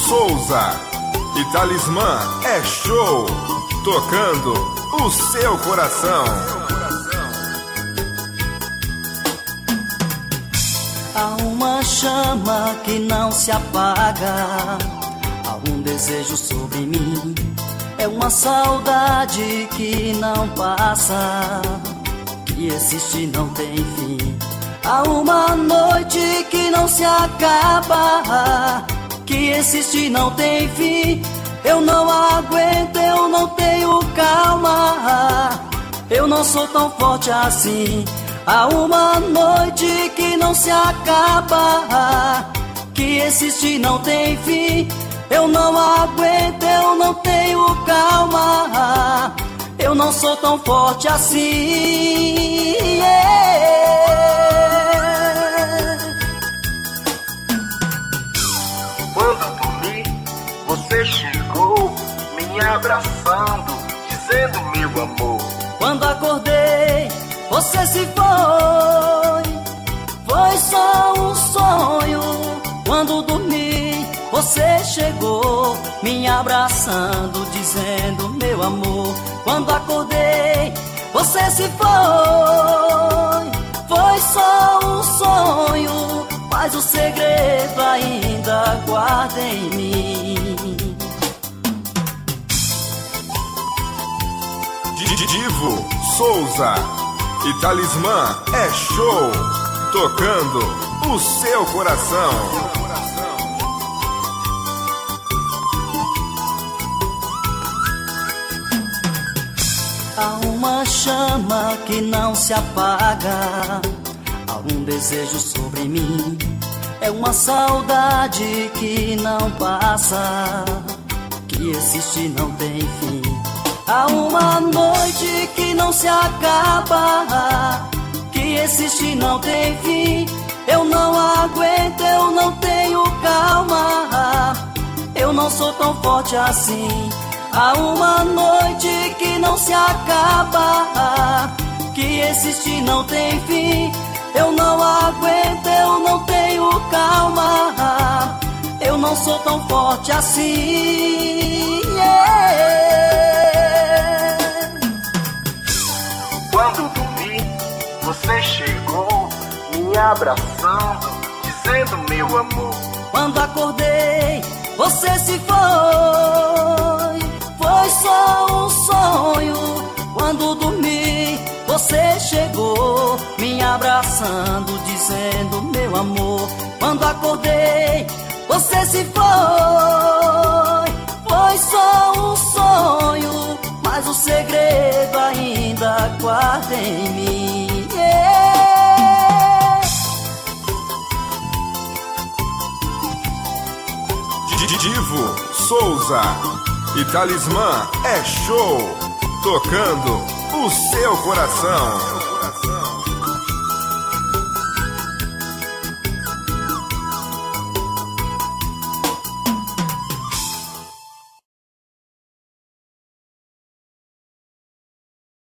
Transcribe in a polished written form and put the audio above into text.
Souza e Talismã é show, tocando o seu coração. Há uma chama que não se apaga, há um desejo sobre mim, é uma saudade que não passa, que existe e não tem fim. Há uma noite que não se acaba, que existe e não tem fim. Eu não aguento, eu não tenho calma, eu não sou tão forte assim. Há uma noite que não se acaba, que existe e não tem fim. Eu não aguento, eu não tenho calma, eu não sou tão forte assim. Quando dormi, você chegou, me abraçando, dizendo meu amor. Quando acordei, você se foi só um sonho. Quando dormi, você chegou, me abraçando, dizendo meu amor. Quando acordei, você se foi só um sonho, mas o segredo ainda guarda em mim. Divo, Souza e Talismã é show, tocando o seu coração. Há uma chama que não se apaga, há um desejo sobre mim, é uma saudade que não passa, que existe e não tem fim. Há uma noite que não se acaba, que existe e não tem fim. Eu não aguento, eu não tenho calma, eu não sou tão forte assim. Há uma noite que não se acaba, que existe e não tem fim. Eu não aguento, eu não tenho calma, eu não sou tão forte assim. Quando dormi, você chegou, me abraçando, dizendo meu amor. Quando acordei, você se foi só um sonho. Quando dormi, você chegou, me abraçando, dizendo meu amor. Quando acordei, você se foi só um sonho, mas o segredo ainda guarda em mim. Divo, Souza e Talismã é show, tocando o seu coração.